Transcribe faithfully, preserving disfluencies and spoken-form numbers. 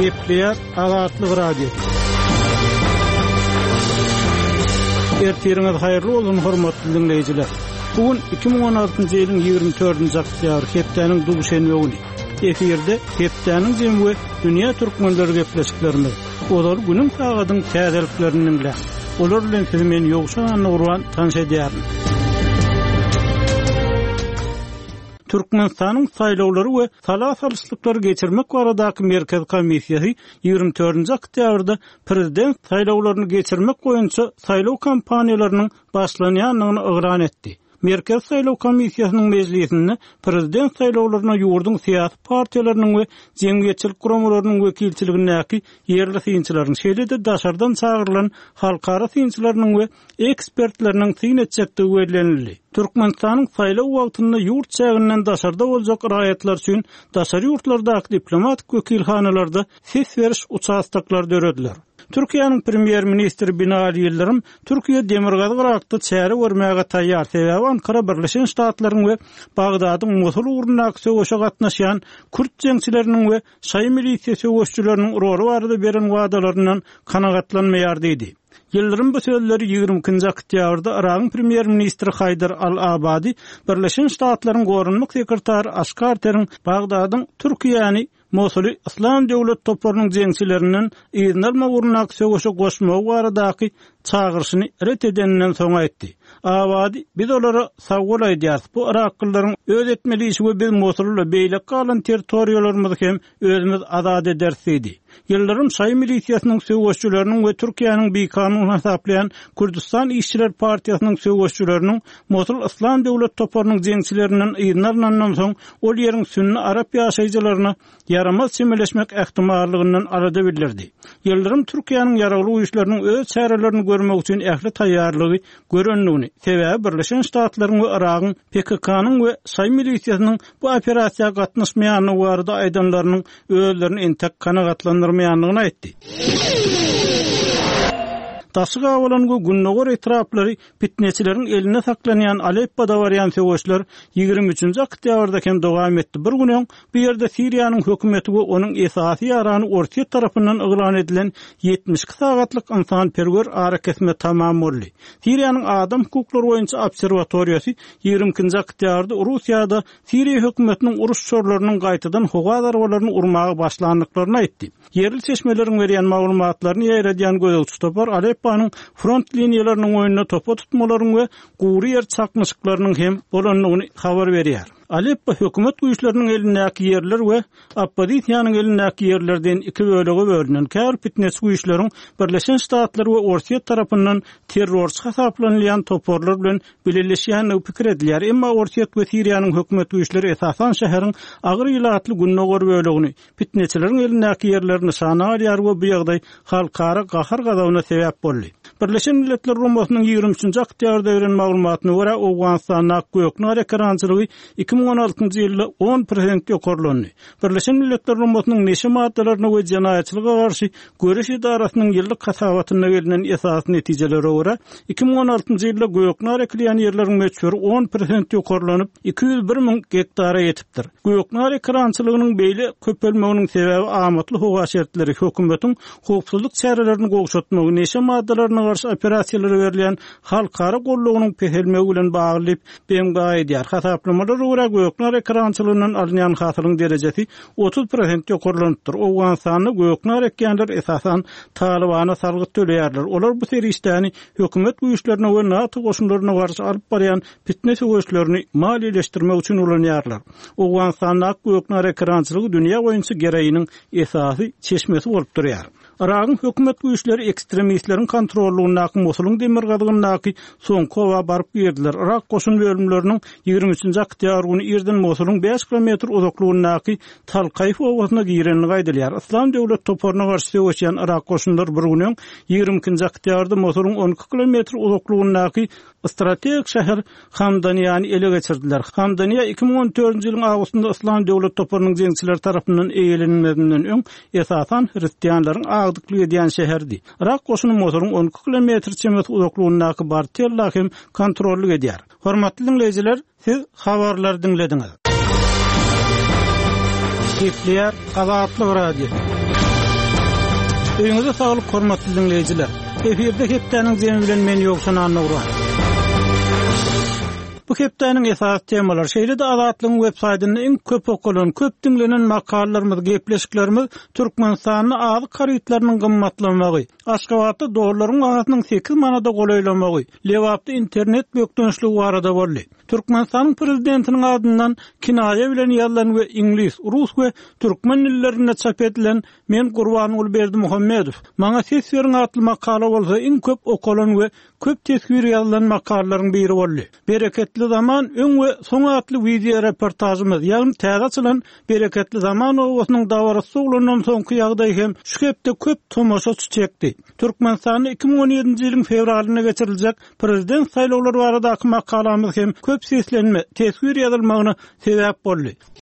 Kepler Azatlyk Radio. Ertiriniz hayırlı olsun hormatly dinleyijiler. Bugün iki bin on altıncı ýylyň ýygrimi dördünji oktýabr hepdeniň duguşenme güni. Efirde hepdeniň jemgy dünýä türkmenleri gepleşiklerini, olar günüň tagadyň täzeliklerini bilen. Olar bilen filmen ýogşan urwan tanşedýärmi. Türkmenistanyň saýlawlary we salasalyslyklary geçirmek baradaky Merkez Komissiýasy ýygrimi dördünji oktýabrda prezident saýlawlaryny geçirmek boýunça saýlaw kampaniýalarynyň başlanýanyny ygran etdi. Merkez Saýlaw Komissiýasynyň mejlisinde prezident saýlawlaryna ýurdun syýasy partiýalarynyň we jemgyýetçilik guramalarynyň wekilçiligindäki ýerli synçylaryň şeýlede daşardan çağırılan halkara synçylarynyň we ekspertleriniň syn etjekdigi bellenildi. Türkmenistanyň saýlaw wagtynda ýurt çäginden daşarda boljak raýatlar üçin daşary ýurtlardaky diplomatik wekilhanalarda ses beriş uçastaklary dörediler. Türkiýanyň premier ministri Binali Ýyldyrym Türkiýe demirgaz gyrakda çäre görmäge taýýar. Sebäbi Ankara Birleşen Ştatlaryň we Bagdadyň Mosul ugrundaky söwüşe gatnaşýan Kürt jeňçileriniň we şaý milisiýa söwüşçüleriniň roly barada beren wadalaryndan kanagatlanmaýar diýdi. Ýyldyrym bu sözleri ýygrimi ikinji oktýabrda Iragyň premier ministri Haydar al-Abadi Birleşen Ştatlaryň gorunluk sekretary Askar Terin Bagdadyň Türkiýany Mosuly İslam döwlet toplarynyň jeňçilerinden ýygnalma ugrundaky söwüşe goşmagy baradaky çağırşyny ret edenden soň aýtdy. Abadi biz olara sagol aýdýar. Bu Iraklylaryň öz etmeli işi we biz Mosulyla beýlek galan territoriýalarymyzy hem özümiz azad edersiz diýdi. Ýyldyrym şaý milisiýasynyň söwüşçüleriniň we Türkiýanyň beýkanun hasaplayan Kürdistan İşçiler Partiýasynyň söwüşçüleriniň Mosul İslam döwlet toplarynyň jeňçilerinden ýygnalnandan soň ol ýeriň sünni arap ýaşaýjylaryna yaramaz çemeleşmek ähtimallygynyň arada bildirdi. Ýyldyrym Türkiýanyň ýaraly güýçleriniň öz çärelerini görmek üçin ähli taýýarlygy görenligini, sebäbi Birleşen Ştatlaryň we Iragyň P K K-nyň we şaý milisiýasynyň bu operasiýaga gatnaşmaýanyny barada aýdanlarynyň özlerini entek kanagatlandyrmaýanlygyny aýtdy. Taşyga awalangy günnäger etraplary pitneçileriň eline saklanýan Aleppo'da barýan söwüşler ýygrimi üçinji oktýabrdaken dowam etdi. Bir günden bu ýerde Siriýanyň hökümeti we onuň esasy ýarany Ortiýa tarapyndan yglan edilen ýetmiş iki sagatlyk insan perwer arakesme tamam boldy. Siriýanyň adam hukuklary boýunça obserwatoriýasy ýygrimi ikinji oktýabrda Russiýada Siriýa hökümetiniň uruş çorlarynyň gaýtadan howa darwalaryny urmagy başlandyklaryny aýtdy. Yerli seçmeleriň berýän maglumatlaryny ýaýradýan gözlegçi topar Aleppo'nun front liniýalarynyň oýunyna topa tutmalaryň we guwry ýer çakmyşyklarynyň hem bolanlygyny habar berýär. Aleppo hökümet güýçleriniň elindäki ýerler we oppozisiýanyň elindäki ýerlerden iki bölege bölünen kär fitnes güýçleriň Birleşen Ştatlar we Ortiýa tarapyndan terrorçy hasaplanýan toporlar bilen birleşýäni pikir edilýär. Emma Ortiýa we Siriýanyň hökümet güýçleri esasan şäheriň agyr ýylatly günnäger bölegini fitneçileriň elindäki ýerlerini nişana alýar we bu ýagdaý halkara gahar gazawyna sebäp boldy. Birleşen Milletler Romosynyň ýygrimi üçinji oktýabrda beren maglumatyna görä Owganistanyň göknäre ekrançylygy iki bin on altıncı ýylda on prosent ýokarlandy. Birleşen Milletler Romosynyň neşe maddalaryna we jinaýatçylyga garşy görüş idarasynyň ýyllyk hasabatyna gelen esas netijelere görä iki bin on altıncı ýylda göknäre ekleýän ýerleriň möçberi on prosent ýokarlanyp iki yüz bir min hektara ýetipdir. Göknäre ekrançylygynyň beýle köpelmeginiň sebäbi amatly howa şertleri hökümetiň howpsuzlyk çärelerini gowşatmagy, neşe maddalaryna garşy operasiýalary berilýän halkara gollugynyň pehelmegi bilen baglyp beýimga aýdýar. Hasaplamalar göknäre ekrançylygynyň alynýan hasylyň derejesi otuz prosent ýokarlanypdyr. Owganistanyň göknäre ekranlar esasan Talibana salgy töleýärler. Olar bu serişdäni hökümet güýçlerine we NATO goşunlaryna garşy alyp barýan fitne söwüşlerini maliýeleşdirmek üçin ulanýarlar. Owganistanyň göknäre ekrançylygy dünýä boýunça gereýiniň esasy çeşmesi bolup durýar. Iragyň hökümet güýçleri ekstremistleriň kontrolündaky Mosulyň demirgazyndaky soňky howa baryp berdiler. Irak goşun bölümleriniň ýygrimi üçinji oktýabr güni Erden Mosulyň beş kilometr uzaklygyndäki Talqayf owasyna girenligi aýdylýar. İslam döwlet toparyna garşy söwüşýän Irak goşunlary bir günden ýygrimi ikinji oktýabrda Mosulyň on iki kilometr uzaklygyndäki strategik şäher Hamdanyýany ele geçirdiler. Hamdanyýa iki bin on dördünji ýylyň awgustynda İslam döwlet toparynyň jeňçiler tarapyndan eýilenmesinden öň esasan hristiýanlaryň agdyklyk edýän şäherdi. Irak goşuny Mosulyň on iki kilometr çemet uzaklygyndäki Bartella hem kontrolly edýär. Hormatly dinleyijiler, siz habarlar dinlediňiz. Kepler Azatlyk Radio. Öýüňize saglyk, hormatly dinleýijiler. Eferde hepdeniň jemi bilen men ýoksan anlaýar. Bu hepdeniň esas temalar şeýle-de Azatlygyň websaýtyny iň köp okulan, köp dinlenen makalalarymyz, gepleşiklerimiz Türkmenistanyň azy karytlarynyň gymmatlamagy, Aşgabatda dollarlaryň bahasynyň sekiz manada golaýlamagy, Lewapda internet bökdönçligi barada boldy. Türkmenistanyň prezidentiniň adyndan kinaýa bilen ýazylan we ingliz, rus we türkmen dillerinde çap edilen "Men Gurban Ulberdi Muhammedow" maňa ses beriň atly makala bolsa iň köp okulan we köp tesvir ýazylan makalalaryň biri boldy. Bereketli zaman öň we soň atly video reportajymyz, ýagny täze açylan Bereketli zaman owasynyň dawarasy uglanan soňky ýagdaý hem şu hepde köp tomoşaçy çekdi. Türkmenistanyň iki bin on ýedinji ýylyň fevralyna geçiriljek prezident saýlawlary baradaky makalamyz hem köp seslenme, tesvir ýazylmagyna sebäp boldy.